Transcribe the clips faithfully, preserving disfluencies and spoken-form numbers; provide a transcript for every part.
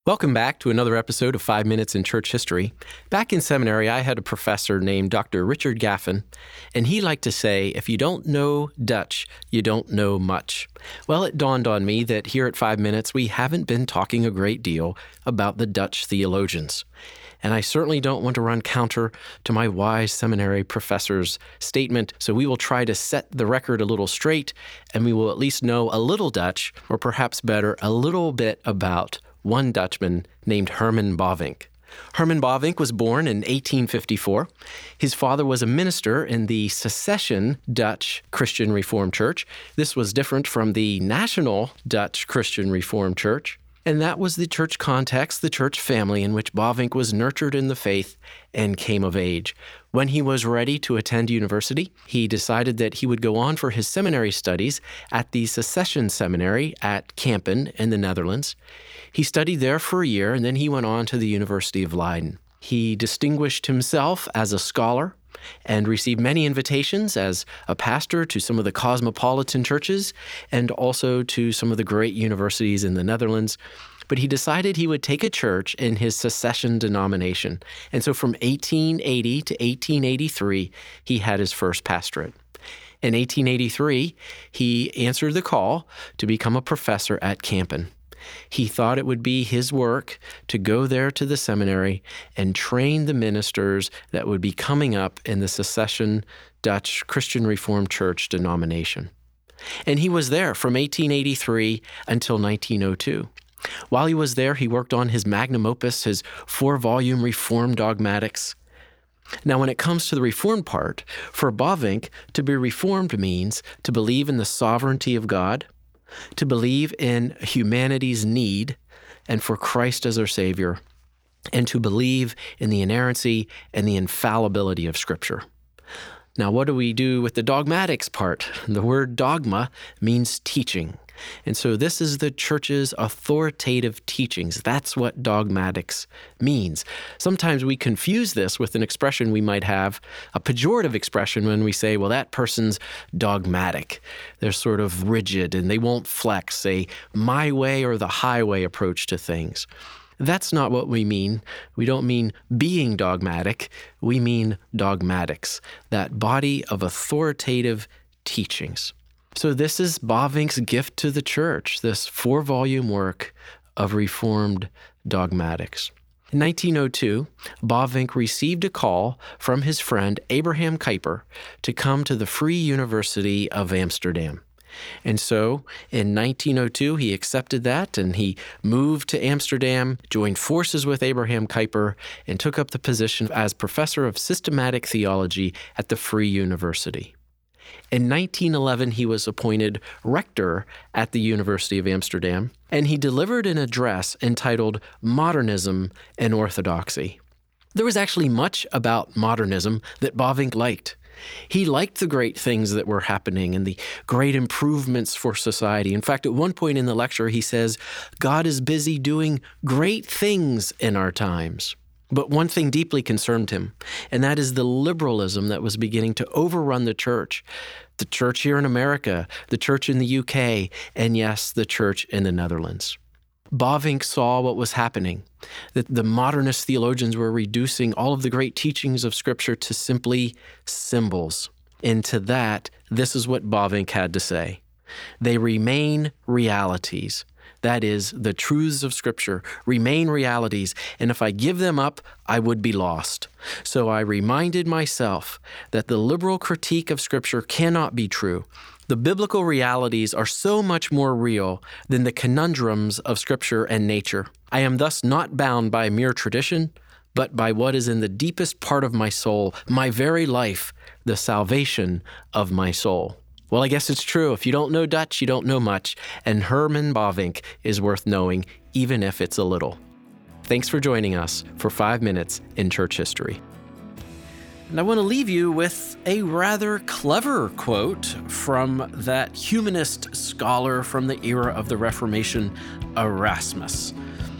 Welcome back to another episode of Five Minutes in Church History. Back in seminary, I had a professor named Doctor Richard Gaffin, and he liked to say, if you don't know Dutch, you don't know much. Well, it dawned on me that here at Five Minutes, we haven't been talking a great deal about the Dutch theologians. And I certainly don't want to run counter to my wise seminary professor's statement, so we will try to set the record a little straight, and we will at least know a little Dutch, or perhaps better, a little bit about one Dutchman named Herman Bavinck. Herman Bavinck was born in eighteen fifty-four. His father was a minister in the Secession Dutch Christian Reformed Church. This was different from the National Dutch Christian Reformed Church. And that was the church context, the church family in which Bavinck was nurtured in the faith and came of age. When he was ready to attend university, he decided that he would go on for his seminary studies at the Secession Seminary at Kampen in the Netherlands. He studied there for a year, and then he went on to the University of Leiden. He distinguished himself as a scholar and received many invitations as a pastor to some of the cosmopolitan churches and also to some of the great universities in the Netherlands. But he decided he would take a church in his Secession denomination. And so from eighteen eighty to eighteen eighty-three, he had his first pastorate. In eighteen eighty-three, he answered the call to become a professor at Kampen. He thought it would be his work to go there to the seminary and train the ministers that would be coming up in the Secession Dutch Christian Reformed Church denomination. And he was there from eighteen eighty-three until nineteen oh two. While he was there, he worked on his magnum opus, his four-volume Reformed Dogmatics. Now, when it comes to the Reformed part, for Bavinck, to be Reformed means to believe in the sovereignty of God, to believe in humanity's need and for Christ as our Savior, and to believe in the inerrancy and the infallibility of Scripture. Now, what do we do with the dogmatics part? The word dogma means teaching. And so this is the church's authoritative teachings. That's what dogmatics means. Sometimes we confuse this with an expression we might have, a pejorative expression when we say, well, that person's dogmatic. They're sort of rigid and they won't flex, a my way or the highway approach to things. That's not what we mean. We don't mean being dogmatic. We mean dogmatics, that body of authoritative teachings. So this is Bavinck's gift to the church, this four-volume work of Reformed dogmatics. In nineteen oh two, Bavinck received a call from his friend Abraham Kuyper to come to the Free University of Amsterdam. And so in nineteen oh two, he accepted that and he moved to Amsterdam, joined forces with Abraham Kuyper, and took up the position as professor of systematic theology at the Free University. In nineteen eleven, he was appointed rector at the University of Amsterdam, and he delivered an address entitled Modernism and Orthodoxy. There was actually much about modernism that Bavinck liked. He liked the great things that were happening and the great improvements for society. In fact, at one point in the lecture, he says, God is busy doing great things in our times. But one thing deeply concerned him, and that is the liberalism that was beginning to overrun the church. The church here in America, the church in the U K, and yes, the church in the Netherlands. Bavinck saw what was happening, that the modernist theologians were reducing all of the great teachings of Scripture to simply symbols. And to that, this is what Bavinck had to say. They remain realities. That is, the truths of Scripture remain realities, and if I give them up, I would be lost. So I reminded myself that the liberal critique of Scripture cannot be true. The biblical realities are so much more real than the conundrums of Scripture and nature. I am thus not bound by mere tradition, but by what is in the deepest part of my soul, my very life, the salvation of my soul. Well, I guess it's true. If you don't know Dutch, you don't know much. And Herman Bavinck is worth knowing, even if it's a little. Thanks for joining us for Five Minutes in Church History. And I want to leave you with a rather clever quote from that humanist scholar from the era of the Reformation, Erasmus.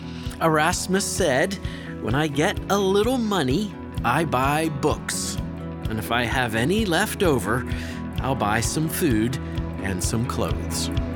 Erasmus said, "When I get a little money, I buy books. And if I have any left over, I'll buy some food and some clothes."